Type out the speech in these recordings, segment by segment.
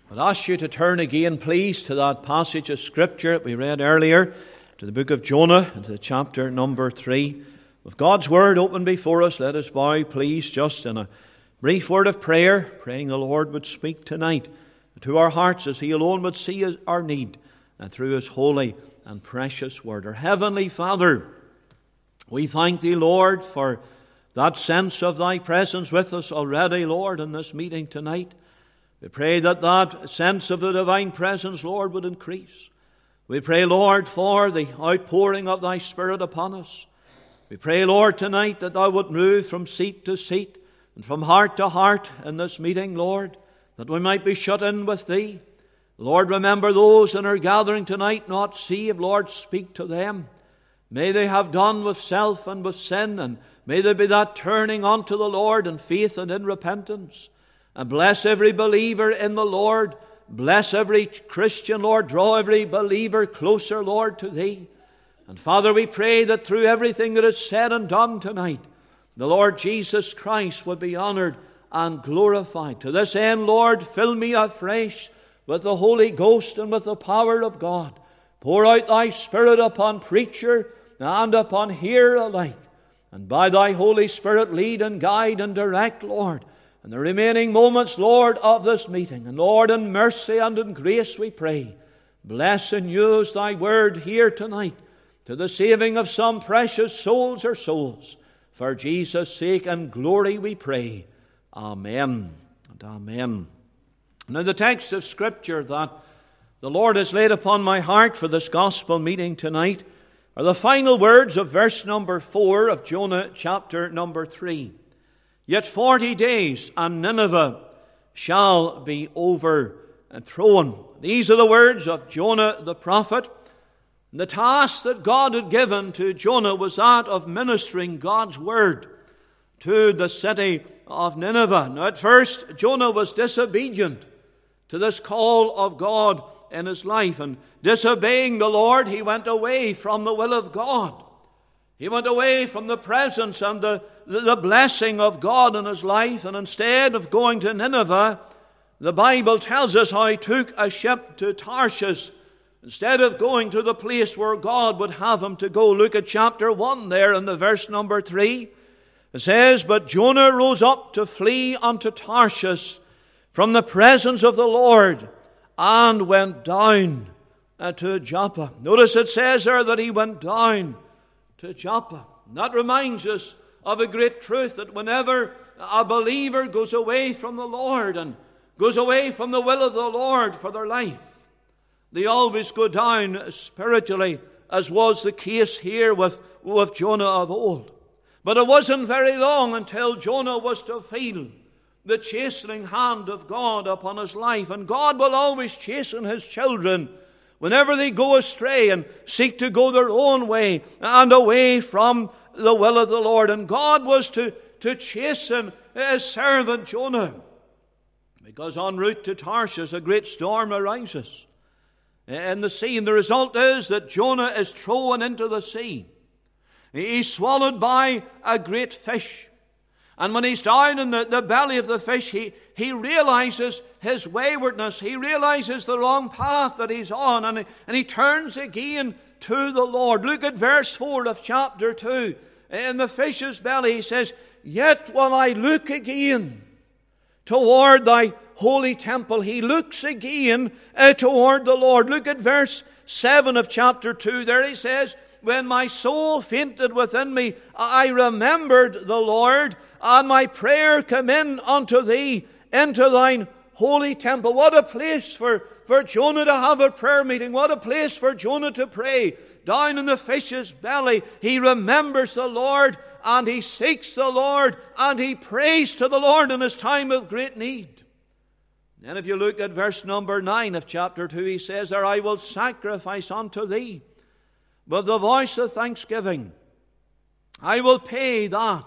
I'd ask you to turn again, please, to that passage of Scripture that we read earlier, to the book of Jonah, and to chapter number 3. With God's Word open before us, let us bow, please, just in a brief word of prayer, praying the Lord would speak tonight to our hearts as He alone would see our need, and through His holy and precious Word. Our Heavenly Father, we thank Thee, Lord, for that sense of Thy presence with us already, Lord, in this meeting tonight. We pray that that sense of the divine presence, Lord, would increase. We pray, Lord, for the outpouring of Thy Spirit upon us. We pray, Lord, tonight that Thou would move from seat to seat and from heart to heart in this meeting, Lord, that we might be shut in with Thee. Lord, remember those in our gathering tonight not saved. Lord, speak to them. May they have done with self and with sin, and may there be that turning unto the Lord in faith and in repentance. And bless every believer in the Lord. Bless every Christian, Lord. Draw every believer closer, Lord, to Thee. And Father, we pray that through everything that is said and done tonight, the Lord Jesus Christ would be honored and glorified. To this end, Lord, fill me afresh with the Holy Ghost and with the power of God. Pour out Thy Spirit upon preacher and upon hearer alike. And by Thy Holy Spirit lead and guide and direct, Lord, in the remaining moments, Lord, of this meeting. And Lord, in mercy and in grace we pray. Bless and use Thy word here tonight to the saving of some precious souls or souls. For Jesus' sake and glory we pray. Amen and amen. Now the text of Scripture that the Lord has laid upon my heart for this gospel meeting tonight are the final words of verse number 4 of Jonah chapter number 3. Yet 40 days and Nineveh shall be overthrown. These are the words of Jonah the prophet. The task that God had given to Jonah was that of ministering God's word to the city of Nineveh. Now at first Jonah was disobedient to this call of God in his life, and disobeying the Lord, he went away from the will of God. He went away from the presence and the blessing of God in his life, and instead of going to Nineveh, the Bible tells us how he took a ship to Tarshish instead of going to the place where God would have him to go. Look at chapter 1 there in the verse number 3. It says, But Jonah rose up to flee unto Tarshish from the presence of the Lord, and went down to Joppa. Notice it says there that he went down to Joppa. And that reminds us of a great truth, that whenever a believer goes away from the Lord and goes away from the will of the Lord for their life, they always go down spiritually, as was the case here with Jonah of old. But it wasn't very long until Jonah was to feel the chastening hand of God upon his life. And God will always chasten His children whenever they go astray and seek to go their own way and away from the will of the Lord. And God was to chasten His servant Jonah, because en route to Tarshish a great storm arises in the sea. And the result is that Jonah is thrown into the sea. He's swallowed by a great fish. And when he's down in the belly of the fish, he realizes his waywardness. He realizes the wrong path that he's on. And he turns again to the Lord. Look at verse 4 of chapter 2. In the fish's belly he says, Yet will I look again toward Thy holy temple. He looks again toward the Lord. Look at verse 7 of chapter 2. There he says, When my soul fainted within me, I remembered the Lord, and my prayer came in unto Thee, into Thine holy temple. What a place for Jonah to have a prayer meeting. What a place for Jonah to pray. Down in the fish's belly, he remembers the Lord, and he seeks the Lord, and he prays to the Lord in his time of great need. And if you look at verse number 9 of chapter 2, he says there, I will sacrifice unto Thee with the voice of thanksgiving. I will pay that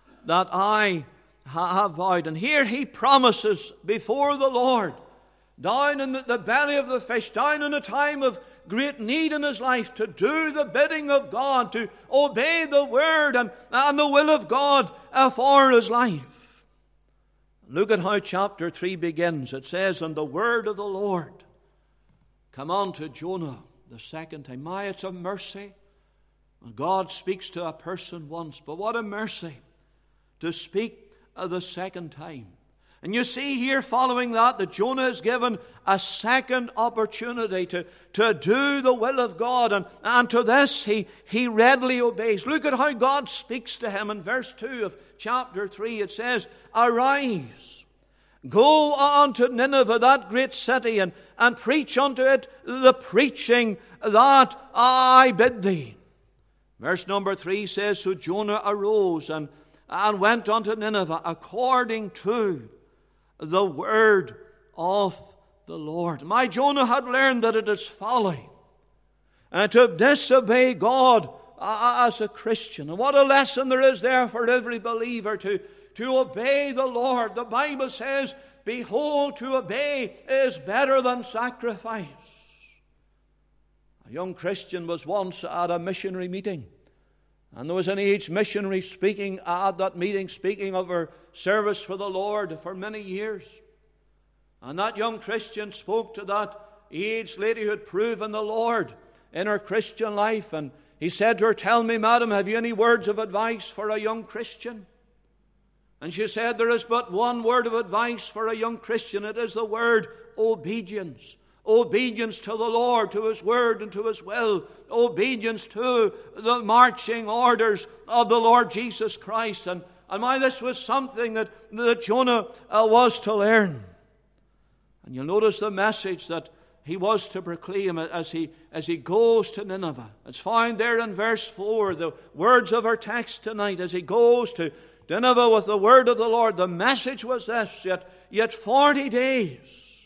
I have vowed. And here he promises before the Lord, down in the belly of the fish, down in a time of great need in his life, to do the bidding of God, to obey the word and the will of God for his life. Look at how chapter 3 begins. It says, "And the word of the Lord come unto Jonah the second time." My, it's a mercy when God speaks to a person once, but what a mercy to speak the second time. And you see here following that Jonah is given a second opportunity to do the will of God. And to this he readily obeys. Look at how God speaks to him in verse 2 of chapter 3. It says, "Arise, go unto Nineveh, that great city, and preach unto it the preaching that I bid thee." Verse number 3 says, "So Jonah arose and went unto Nineveh according to the word of the Lord." My, Jonah had learned that it is folly to disobey God as a Christian. And what a lesson there is there for every believer to obey the Lord. The Bible says, "Behold, to obey is better than sacrifice." A young Christian was once at a missionary meeting. And there was an aged missionary speaking at that meeting, speaking of her service for the Lord for many years. And that young Christian spoke to that aged lady who had proven the Lord in her Christian life. And he said to her, "Tell me, madam, have you any words of advice for a young Christian?" And she said, "There is but one word of advice for a young Christian. It is the word obedience. Obedience to the Lord, to His word and to His will. Obedience to the marching orders of the Lord Jesus Christ." And my, this was something that Jonah was to learn. And you'll notice the message that he was to proclaim as he goes to Nineveh. It's found there in verse 4, the words of our text tonight. As he goes to Nineveh with the word of the Lord, the message was this: yet 40 days,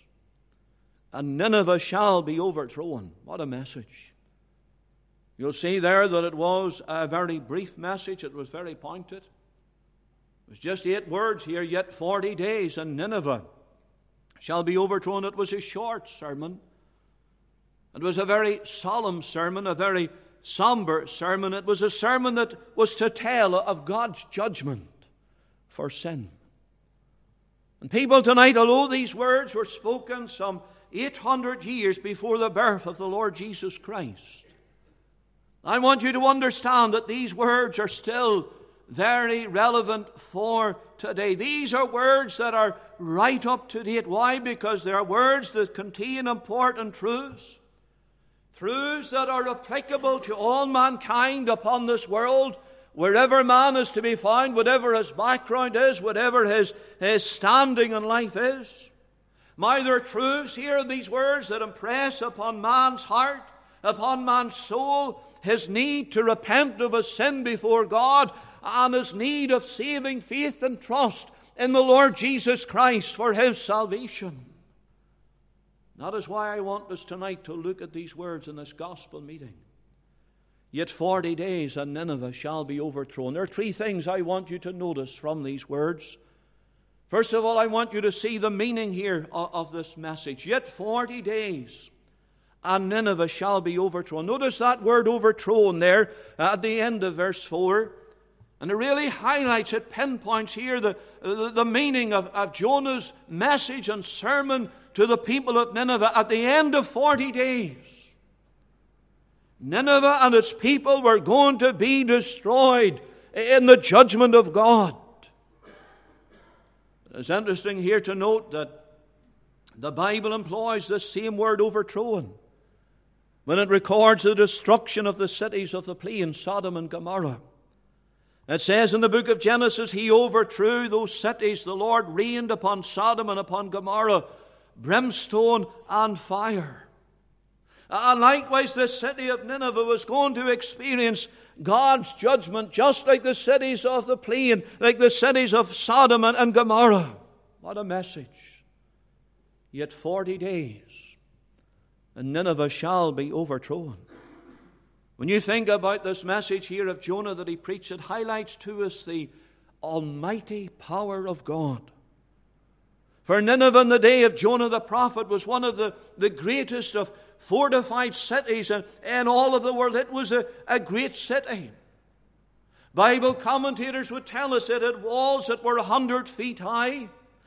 and Nineveh shall be overthrown. What a message. You'll see there that it was a very brief message. It was very pointed. It was just 8 words here: yet 40 days, and Nineveh shall be overthrown. It was a short sermon. It was a very solemn sermon, a very somber sermon. It was a sermon that was to tell of God's judgment for sin. And people tonight, although these words were spoken some 800 years before the birth of the Lord Jesus Christ, I want you to understand that these words are still very relevant for today. These are words that are right up to date. Why? Because they are words that contain important truths. Truths that are applicable to all mankind upon this world, wherever man is to be found, whatever his background is, whatever his standing in life is. There are truths here in these words that impress upon man's heart, upon man's soul, his need to repent of his sin before God, and his need of saving faith and trust in the Lord Jesus Christ for his salvation. That is why I want us tonight to look at these words in this gospel meeting. Yet 40 days, and Nineveh shall be overthrown. There are 3 things I want you to notice from these words. First of all, I want you to see the meaning here of this message. Yet 40 days, and Nineveh shall be overthrown. Notice that word overthrown there at the end of verse 4. And it really highlights, it pinpoints here the meaning of Jonah's message and sermon to the people of Nineveh. At the end of 40 days, Nineveh and its people were going to be destroyed in the judgment of God. It's interesting here to note that the Bible employs this same word overthrown when it records the destruction of the cities of the plain, Sodom and Gomorrah. It says in the book of Genesis, He overthrew those cities. The Lord rained upon Sodom and upon Gomorrah brimstone and fire. And likewise, this city of Nineveh was going to experience God's judgment, just like the cities of the plain, like the cities of Sodom and Gomorrah. What a message. Yet 40 days, and Nineveh shall be overthrown. When you think about this message here of Jonah that he preached, it highlights to us the almighty power of God. For Nineveh in the day of Jonah the prophet was one of the greatest of fortified cities in all of the world. It was a great city. Bible commentators would tell us it had walls that were 100 feet high.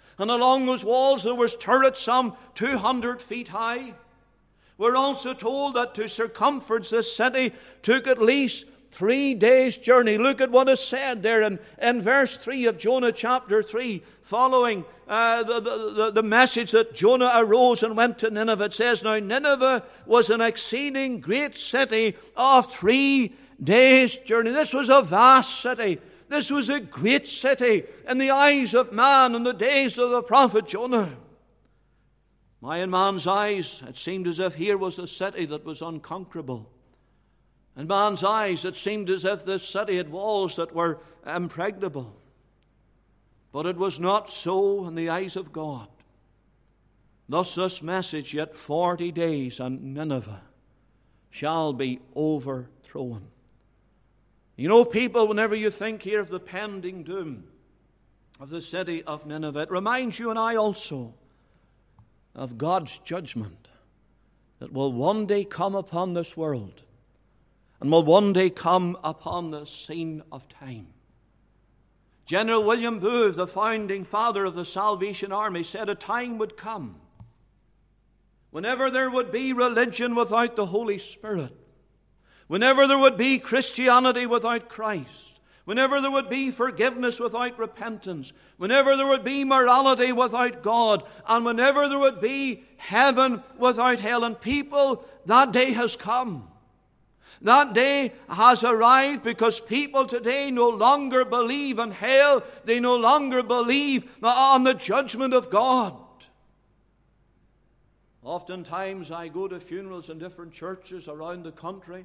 And along those walls there was turrets some 200 feet high. We're also told that to circumference this city took at least 3 days' journey. Look at what is said there in verse 3 of Jonah chapter 3, following the message that Jonah arose and went to Nineveh. It says, now Nineveh was an exceeding great city of 3 days' journey. This was a vast city. This was a great city in the eyes of man in the days of the prophet Jonah. In man's eyes, it seemed as if here was a city that was unconquerable. In man's eyes, it seemed as if this city had walls that were impregnable. But it was not so in the eyes of God. Thus this message, yet 40 days and Nineveh shall be overthrown. You know, people, whenever you think here of the pending doom of the city of Nineveh, it reminds you and I also of God's judgment that will one day come upon this world and will one day come upon the scene of time. General William Booth, the founding father of the Salvation Army, said a time would come whenever there would be religion without the Holy Spirit, whenever there would be Christianity without Christ, whenever there would be forgiveness without repentance, whenever there would be morality without God, and whenever there would be heaven without hell. And people, that day has come. That day has arrived because people today no longer believe in hell. They no longer believe on the judgment of God. Oftentimes I go to funerals in different churches around the country.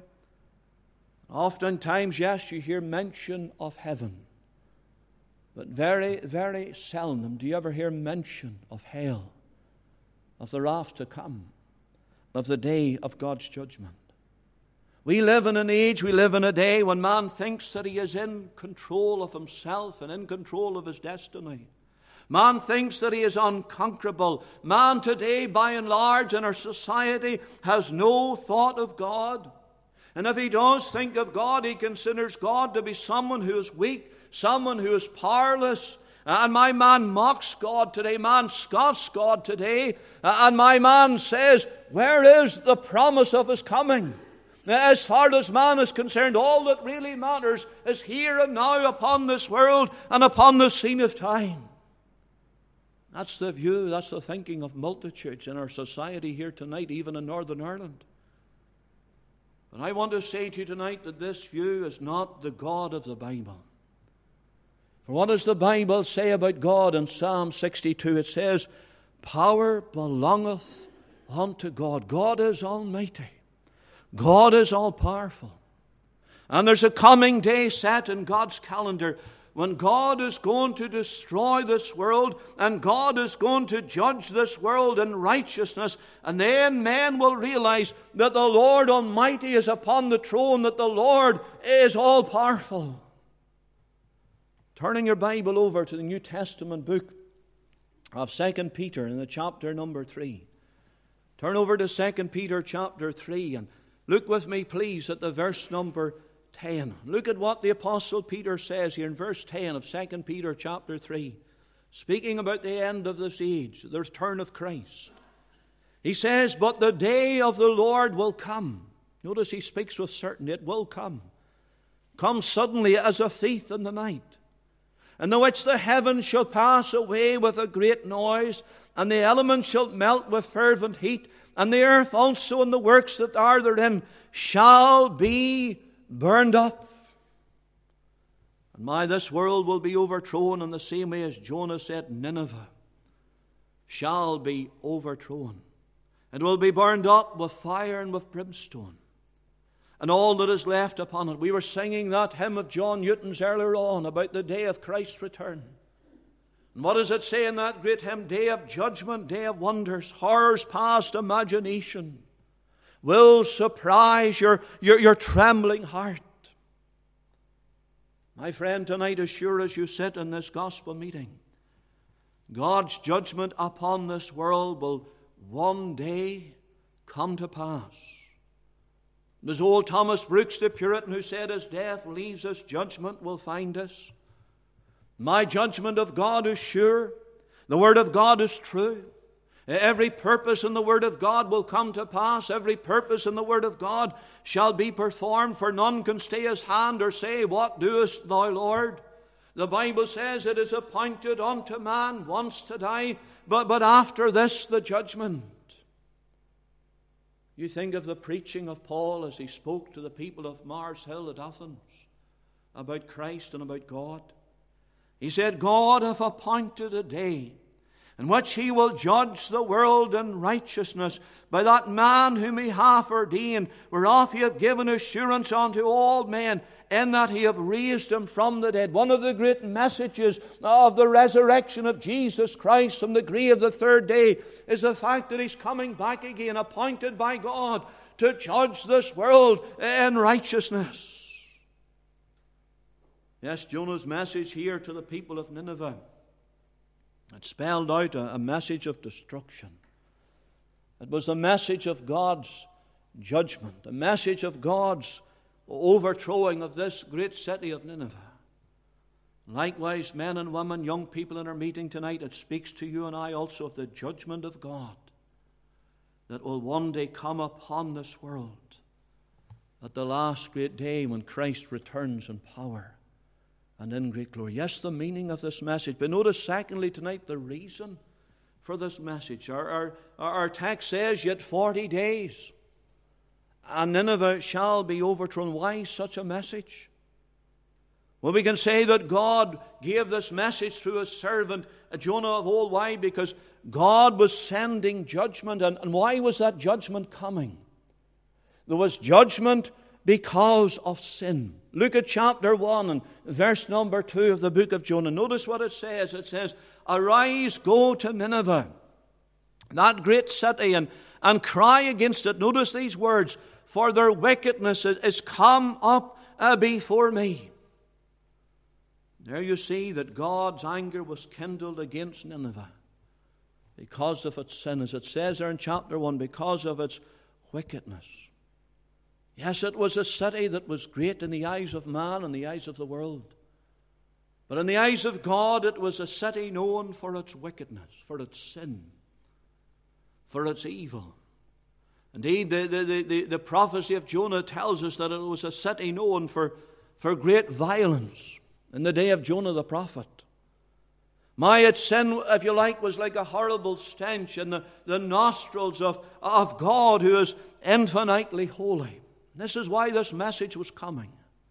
Oftentimes, yes, you hear mention of heaven. But very, very seldom do you ever hear mention of hell, of the wrath to come, of the day of God's judgment. We live in an age, we live in a day when man thinks that he is in control of himself and in control of his destiny. Man thinks that he is unconquerable. Man today, by and large, in our society, has no thought of God. And if he does think of God, he considers God to be someone who is weak, someone who is powerless. And my man mocks God today. Man scoffs God today. And my man says, where is the promise of his coming? As far as man is concerned, all that really matters is here and now upon this world and upon the scene of time. That's the view, that's the thinking of multitudes in our society here tonight, even in Northern Ireland. But I want to say to you tonight that this view is not the God of the Bible. For what does the Bible say about God in Psalm 62? It says, power belongeth unto God. God is almighty. God is all-powerful. And there's a coming day set in God's calendar when God is going to destroy this world and God is going to judge this world in righteousness. And then men will realize that the Lord Almighty is upon the throne, that the Lord is all-powerful. Turning your Bible over to the New Testament book of 2 Peter in the chapter number 3. Turn over to 2 Peter chapter 3 and look with me, please, at the verse number 10. Look at what the Apostle Peter says here in verse 10 of 2 Peter chapter 3, speaking about the end of this age, the return of Christ. He says, but the day of the Lord will come. Notice he speaks with certainty. It will come. Come suddenly as a thief in the night, in which the heavens shall pass away with a great noise, and the elements shall melt with fervent heat, and the earth also and the works that are therein shall be burned up. And this world will be overthrown in the same way as Jonah said, Nineveh shall be overthrown. It will be burned up with fire and with brimstone, and all that is left upon it. We were singing that hymn of John Newton's earlier on about the day of Christ's return. And what does it say in that great hymn? Day of judgment, day of wonders, horrors past imagination will surprise your trembling heart. My friend, tonight, as sure as you sit in this gospel meeting, God's judgment upon this world will one day come to pass. There's old Thomas Brooks, the Puritan, who said, as death leaves us, judgment will find us. My judgment of God is sure. The Word of God is true. Every purpose in the Word of God will come to pass. Every purpose in the Word of God shall be performed, for none can stay his hand or say, What doest thou, Lord? The Bible says it is appointed unto man once to die, but after this the judgment. You think of the preaching of Paul as he spoke to the people of Mars Hill at Athens about Christ and about God. He said, God hath appointed a day in which he will judge the world in righteousness by that man whom he hath ordained, whereof he hath given assurance unto all men, in that he hath raised him from the dead. One of the great messages of the resurrection of Jesus Christ from the grave the third day is the fact that he's coming back again, appointed by God to judge this world in righteousness. Yes, Jonah's message here to the people of Nineveh, it spelled out a message of destruction. It was the message of God's judgment, a message of God's overthrowing of this great city of Nineveh. Likewise, men and women, young people in our meeting tonight, it speaks to you and I also of the judgment of God that will one day come upon this world at the last great day when Christ returns in power and in great glory. Yes, the meaning of this message. But notice secondly tonight the reason for this message. Our text says, yet 40 days and Nineveh shall be overthrown. Why such a message? Well, we can say that God gave this message through His servant Jonah of old. Why? Because God was sending judgment. And why was that judgment coming? There was judgment because of sin. Look at chapter 1 and verse number 2 of the book of Jonah. Notice what it says. It says, arise, go to Nineveh, that great city, and cry against it. Notice these words, for their wickedness is come up before me. There you see that God's anger was kindled against Nineveh because of its sin. As it says there in chapter 1, because of its wickedness. Yes, it was a city that was great in the eyes of man and the eyes of the world. But in the eyes of God, it was a city known for its wickedness, for its sin, for its evil. Indeed, the prophecy of Jonah tells us that it was a city known for great violence in the day of Jonah the prophet. Its sin, if you like, was like a horrible stench in the nostrils of God, who is infinitely holy. This is why this message was coming.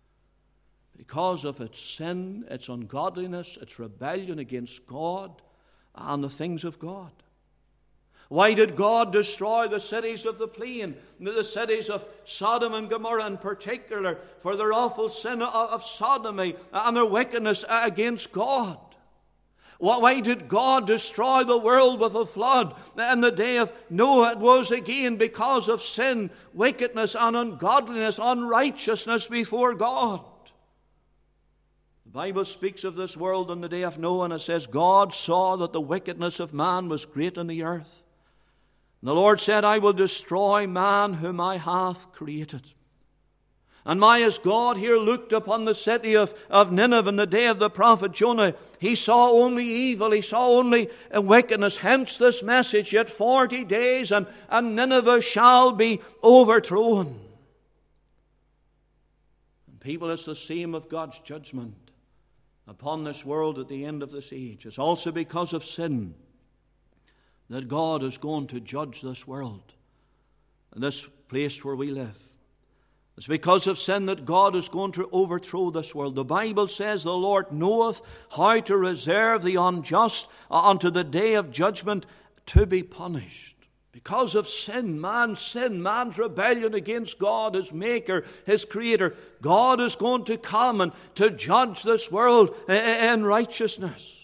Because of its sin, its ungodliness, its rebellion against God and the things of God. Why did God destroy the cities of the plain, the cities of Sodom and Gomorrah in particular, for their awful sin of sodomy and their wickedness against God? Why did God destroy the world with a flood in the day of Noah? It was again because of sin, wickedness, and ungodliness, unrighteousness before God. The Bible speaks of this world in the day of Noah, and it says, God saw that the wickedness of man was great in the earth. And the Lord said, I will destroy man whom I have created. And as God here looked upon the city of Nineveh in the day of the prophet Jonah, he saw only evil, he saw only wickedness. Hence this message, yet 40 days and Nineveh shall be overthrown. And people, it's the same of God's judgment upon this world at the end of this age. It's also because of sin that God is going to judge this world and this place where we live. It's because of sin that God is going to overthrow this world. The Bible says the Lord knoweth how to reserve the unjust unto the day of judgment to be punished. Because of sin, man's rebellion against God, His Maker, His Creator, God is going to come and to judge this world in righteousness.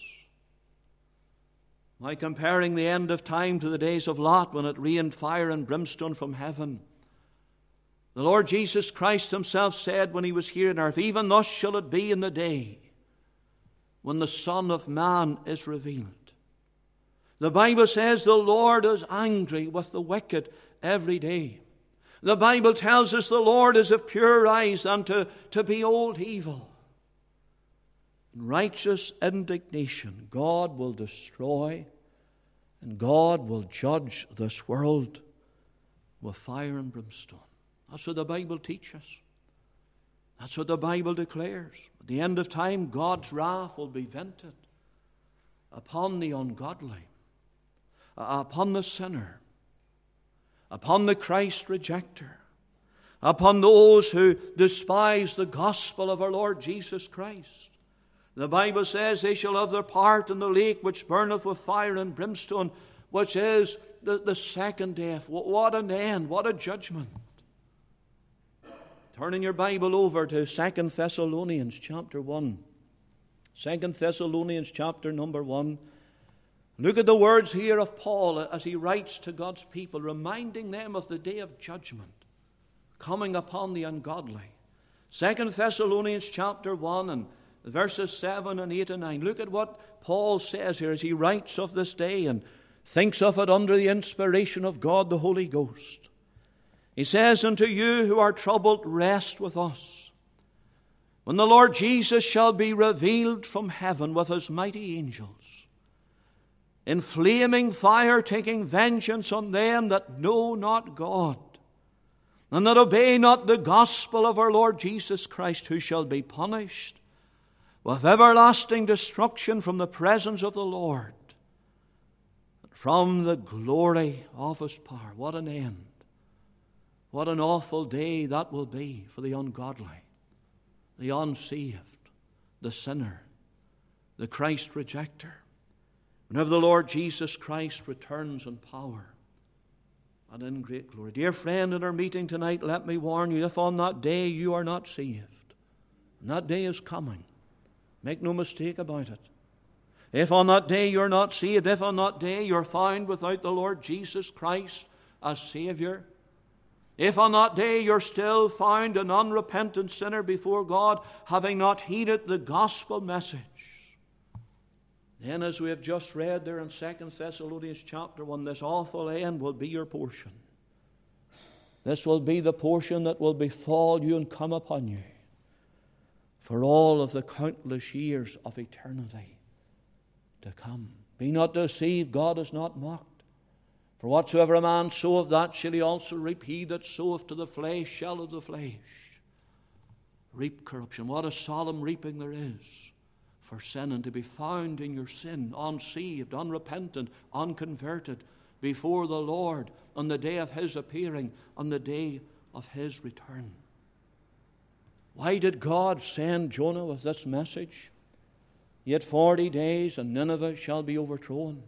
By comparing the end of time to the days of Lot, when it rained fire and brimstone from heaven, the Lord Jesus Christ Himself said when He was here on earth, even thus shall it be in the day when the Son of Man is revealed. The Bible says the Lord is angry with the wicked every day. The Bible tells us the Lord is of pure eyes and to behold evil. in righteous indignation, God will destroy and God will judge this world with fire and brimstone. That's what the Bible teaches. That's what the Bible declares. At the end of time, God's wrath will be vented upon the ungodly, upon the sinner, upon the Christ rejecter, upon those who despise the gospel of our Lord Jesus Christ. The Bible says they shall have their part in the lake which burneth with fire and brimstone, which is the second death. What an end, what a judgment. Turning your Bible over to 2 Thessalonians chapter 1. 2 Thessalonians chapter number 1. Look at the words here of Paul as he writes to God's people, reminding them of the day of judgment coming upon the ungodly. 2 Thessalonians chapter 1 and verses 7 and 8 and 9. Look at what Paul says here as he writes of this day and thinks of it under the inspiration of God the Holy Ghost. He says, unto you who are troubled, rest with us, when the Lord Jesus shall be revealed from heaven with his mighty angels, in flaming fire, taking vengeance on them that know not God, and that obey not the gospel of our Lord Jesus Christ, who shall be punished with everlasting destruction from the presence of the Lord, and from the glory of his power. What an end. What an awful day that will be for the ungodly, the unsaved, the sinner, the Christ rejecter, whenever the Lord Jesus Christ returns in power and in great glory. Dear friend, in our meeting tonight, let me warn you, if on that day you are not saved, and that day is coming, make no mistake about it. If on that day you're not saved, if on that day you're found without the Lord Jesus Christ as Savior, if on that day you're still found an unrepentant sinner before God, having not heeded the gospel message, then as we have just read there in 2 Thessalonians chapter 1, this awful end will be your portion. This will be the portion that will befall you and come upon you for all of the countless years of eternity to come. Be not deceived, God is not mocked. For whatsoever a man soweth, that shall he also reap. He that soweth to the flesh shall of the flesh reap corruption. What a solemn reaping there is for sin, and to be found in your sin, unsaved, unrepentant, unconverted, before the Lord on the day of his appearing, on the day of his return. Why did God send Jonah with this message? Yet 40 days and Nineveh shall be overthrown.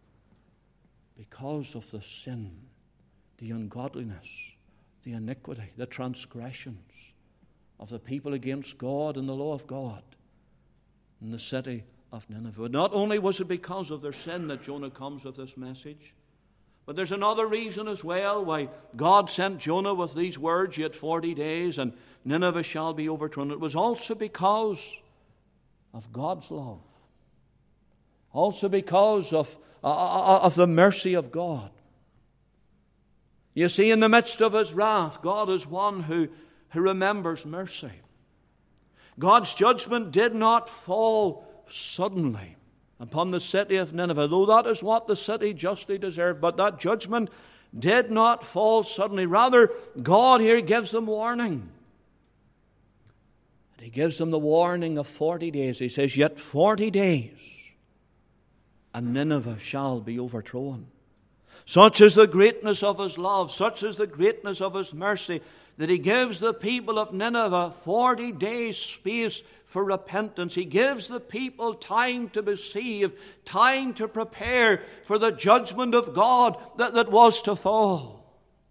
Because of the sin, the ungodliness, the iniquity, the transgressions of the people against God and the law of God in the city of Nineveh. But not only was it because of their sin that Jonah comes with this message, but there's another reason as well why God sent Jonah with these words, yet 40 days and Nineveh shall be overthrown. It was also because of God's love. Also because of the mercy of God. You see, in the midst of his wrath, God is one who remembers mercy. God's judgment did not fall suddenly upon the city of Nineveh, though that is what the city justly deserved. But that judgment did not fall suddenly. Rather, God here gives them warning. And he gives them the warning of 40 days. He says, yet 40 days and Nineveh shall be overthrown. Such is the greatness of his love, such is the greatness of his mercy, that he gives the people of Nineveh 40 days space for repentance. He gives the people time to be saved, time to prepare for the judgment of God that was to fall.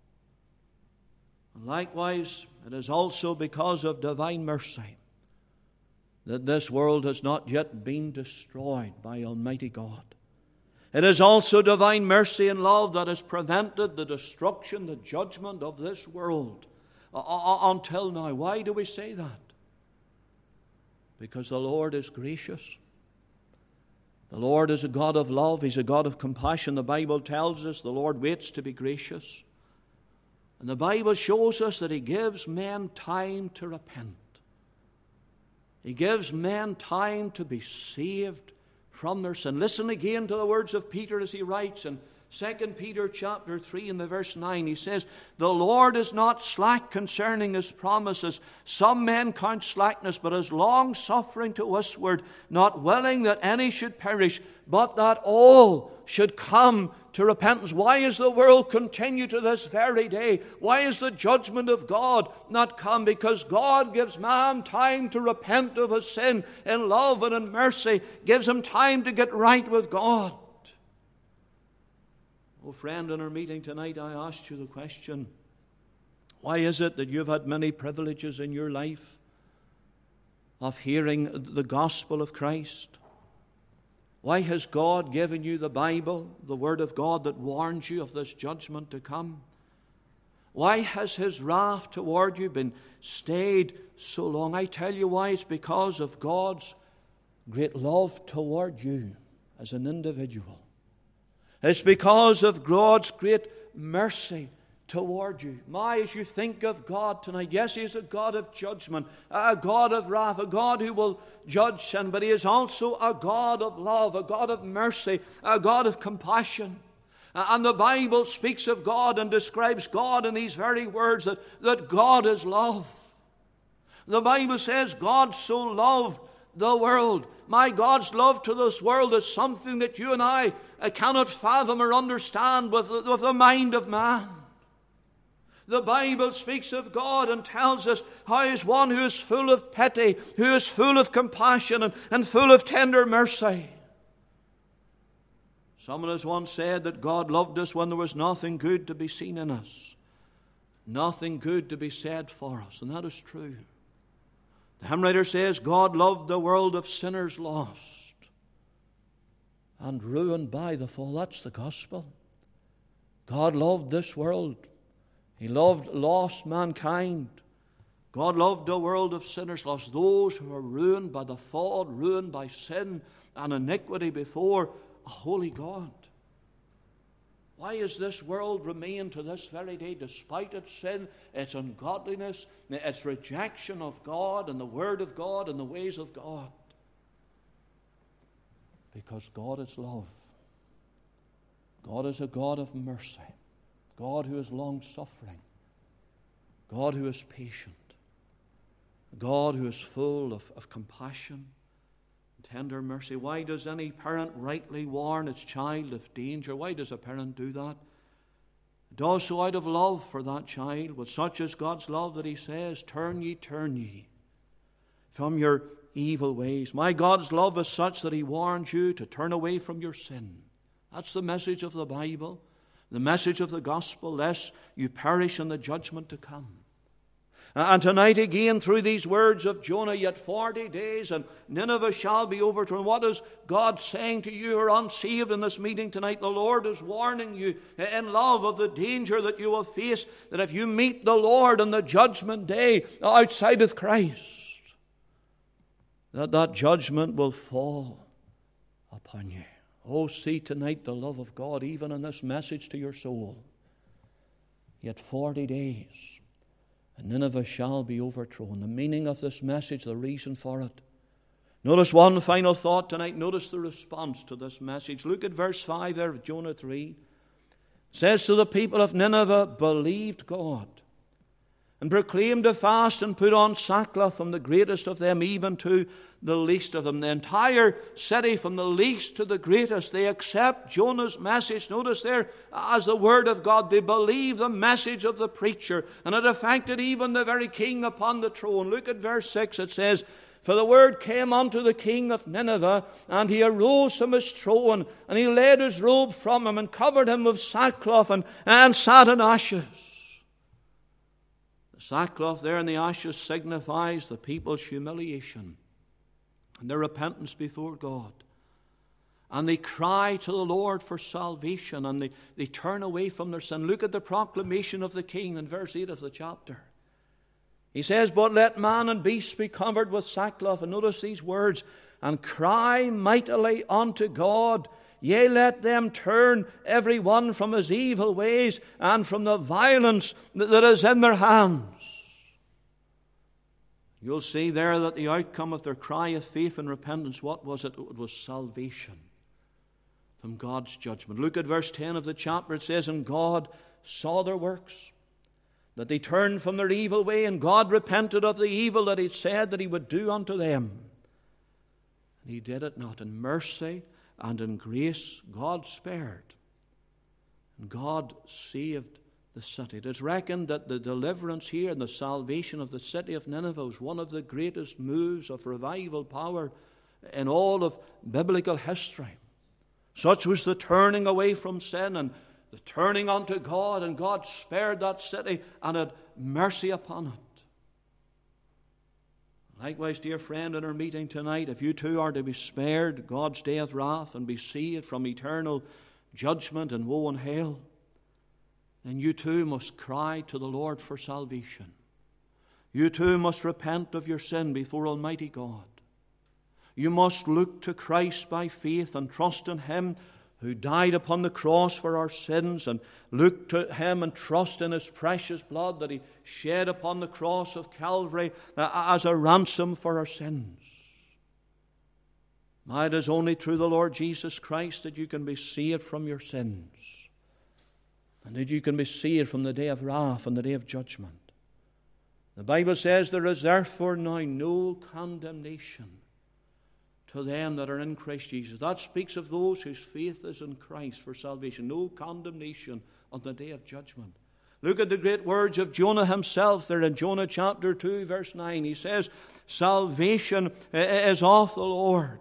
And likewise, it is also because of divine mercy that this world has not yet been destroyed by Almighty God. It is also divine mercy and love that has prevented the destruction, the judgment of this world until now. Why do we say that? Because the Lord is gracious. The Lord is a God of love. He's a God of compassion. The Bible tells us the Lord waits to be gracious. And the Bible shows us that he gives men time to repent. He gives men time to be saved from their sin. Listen again to the words of Peter as he writes in 2 Peter chapter 3 in the verse 9. He says, "The Lord is not slack concerning his promises. Some men count slackness, but is long-suffering to usward, not willing that any should perish, but that all should come to repentance." Why is the world continue to this very day? Why is the judgment of God not come? Because God gives man time to repent of his sin in love and in mercy, gives him time to get right with God. Oh, friend, in our meeting tonight, I asked you the question, why is it that you've had many privileges in your life of hearing the gospel of Christ? Why has God given you the Bible, the Word of God that warns you of this judgment to come? Why has His wrath toward you been stayed so long? I tell you why. It's because of God's great love toward you as an individual. It's because of God's great mercy toward you. As you think of God tonight, yes, He is a God of judgment, a God of wrath, a God who will judge sin, but He is also a God of love, a God of mercy, a God of compassion. And the Bible speaks of God and describes God in these very words, that God is love. The Bible says God so loved the world. My God's love to this world is something that you and I cannot fathom or understand with the mind of man. The Bible speaks of God and tells us how He is one who is full of pity, who is full of compassion and full of tender mercy. Someone has once said that God loved us when there was nothing good to be seen in us, nothing good to be said for us, and that is true. The hymn writer says, God loved the world of sinners lost and ruined by the fall. That's the gospel. God loved this world. He loved lost mankind. God loved the world of sinners lost, those who were ruined by the fall, ruined by sin and iniquity before a holy God. Why has this world remained to this very day, despite its sin, its ungodliness, its rejection of God and the Word of God and the ways of God? Because God is love. God is a God of mercy. God who is long-suffering. God who is patient. God who is full of compassion, tender mercy. Why does any parent rightly warn its child of danger? Why does a parent do that? It does so out of love for that child. With such is God's love that He says, turn ye from your evil ways. My God's love is such that He warns you to turn away from your sin. That's the message of the Bible, the message of the gospel, lest you perish in the judgment to come. And tonight again, through these words of Jonah, yet 40 days and Nineveh shall be overthrown. What is God saying to you who are unsaved in this meeting tonight? The Lord is warning you in love of the danger that you will face, that if you meet the Lord on the judgment day outside of Christ, that judgment will fall upon you. Oh, see tonight the love of God, even in this message to your soul. Yet 40 days. And Nineveh shall be overthrown. The meaning of this message, the reason for it. Notice one final thought tonight. Notice the response to this message. Look at verse 5 there of Jonah 3. It says, to the people of Nineveh believed God, and proclaimed a fast, and put on sackcloth, from the greatest of them even to the least of them. The entire city, from the least to the greatest, they accept Jonah's message. Notice there, as the word of God, they believe the message of the preacher, and it affected even the very king upon the throne. Look at verse 6. It says, for the word came unto the king of Nineveh, and he arose from his throne, and he laid his robe from him, and covered him with sackcloth, and sat in ashes. The sackcloth there and the ashes signifies the people's humiliation and their repentance before God. And they cry to the Lord for salvation, and they turn away from their sin. Look at the proclamation of the king in verse 8 of the chapter. He says, but let man and beast be covered with sackcloth. And notice these words, and cry mightily unto God. Yea, let them turn every one from his evil ways and from the violence that is in their hands. You'll see there that the outcome of their cry of faith and repentance, what was it? It was salvation from God's judgment. Look at verse 10 of the chapter. It says, and God saw their works, that they turned from their evil way, and God repented of the evil that He said that He would do unto them. And He did it not. In mercy and in grace, God spared. And God saved the city. It is reckoned that the deliverance here and the salvation of the city of Nineveh was one of the greatest moves of revival power in all of biblical history. Such was the turning away from sin and the turning unto God, and God spared that city and had mercy upon it. Likewise, dear friend, in our meeting tonight, if you too are to be spared God's day of wrath and be saved from eternal judgment and woe and hell, then you too must cry to the Lord for salvation. You too must repent of your sin before Almighty God. You must look to Christ by faith and trust in Him who died upon the cross for our sins, and look to Him and trust in His precious blood that He shed upon the cross of Calvary as a ransom for our sins. Now, it is only through the Lord Jesus Christ that you can be saved from your sins, and that you can be saved from the day of wrath and the day of judgment. The Bible says there is therefore now no condemnation to them that are in Christ Jesus. That speaks of those whose faith is in Christ for salvation. No condemnation on the day of judgment. Look at the great words of Jonah himself there in Jonah chapter 2 verse 9. He says, salvation is of the Lord.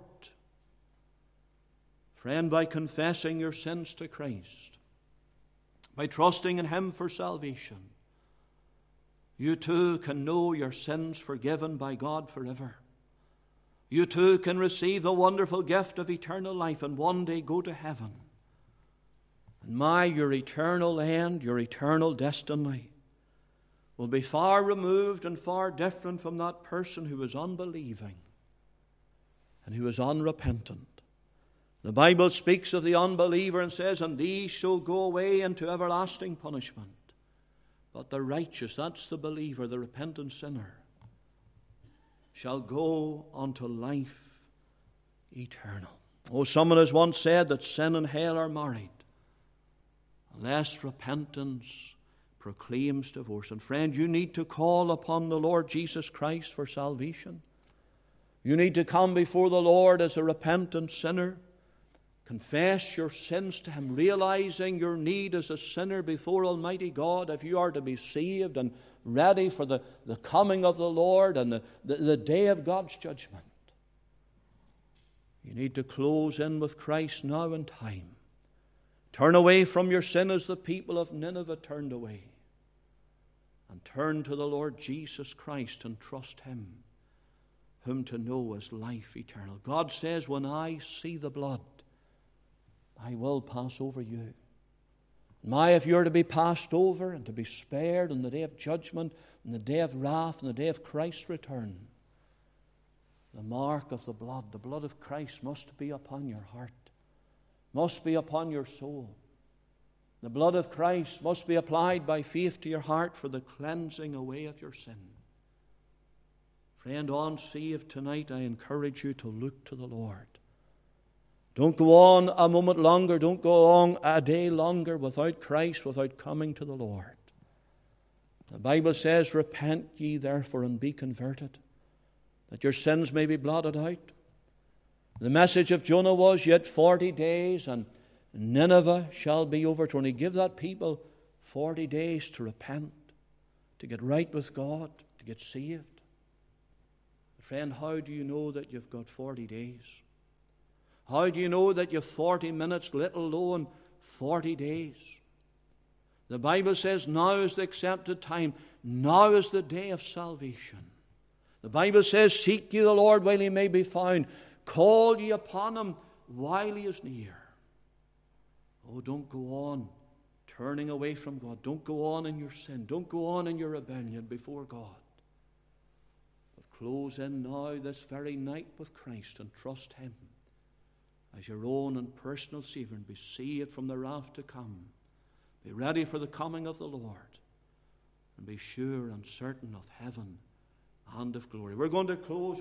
Friend, by confessing your sins to Christ, by trusting in Him for salvation, you too can know your sins forgiven by God forever. You too can receive the wonderful gift of eternal life and one day go to heaven. And your eternal end, your eternal destiny will be far removed and far different from that person who was unbelieving and who was unrepentant. The Bible speaks of the unbeliever and says, and these shall go away into everlasting punishment. But the righteous, that's the believer, the repentant sinner, shall go unto life eternal. Oh, someone has once said that sin and hell are married unless repentance proclaims divorce. And friend, you need to call upon the Lord Jesus Christ for salvation. You need to come before the Lord as a repentant sinner. Confess your sins to Him, realizing your need as a sinner before Almighty God if you are to be saved and ready for the coming of the Lord and the day of God's judgment. You need to close in with Christ now in time. Turn away from your sin as the people of Nineveh turned away, and turn to the Lord Jesus Christ and trust Him, whom to know is life eternal. God says, when I see the blood, I will pass over you. If you're to be passed over and to be spared on the day of judgment, on the day of wrath, on the day of Christ's return, the mark of the blood of Christ must be upon your heart, must be upon your soul. The blood of Christ must be applied by faith to your heart for the cleansing away of your sin. Friend, unsaved tonight, I encourage you to look to the Lord. Don't go on a moment longer. Don't go on a day longer without Christ, without coming to the Lord. The Bible says, repent ye therefore and be converted, that your sins may be blotted out. The message of Jonah was, yet 40 days and Nineveh shall be overthrown. He gave that people 40 days to repent, to get right with God, to get saved. Friend, how do you know that you've got 40 days? How do you know that you've 40 minutes, let alone 40 days? The Bible says now is the accepted time. Now is the day of salvation. The Bible says, seek ye the Lord while He may be found. Call ye upon Him while He is near. Oh, don't go on turning away from God. Don't go on in your sin. Don't go on in your rebellion before God. But close in now this very night with Christ and trust Him as your own and personal Savior, and be saved from the wrath to come. Be ready for the coming of the Lord, and be sure and certain of heaven and of glory. We're going to close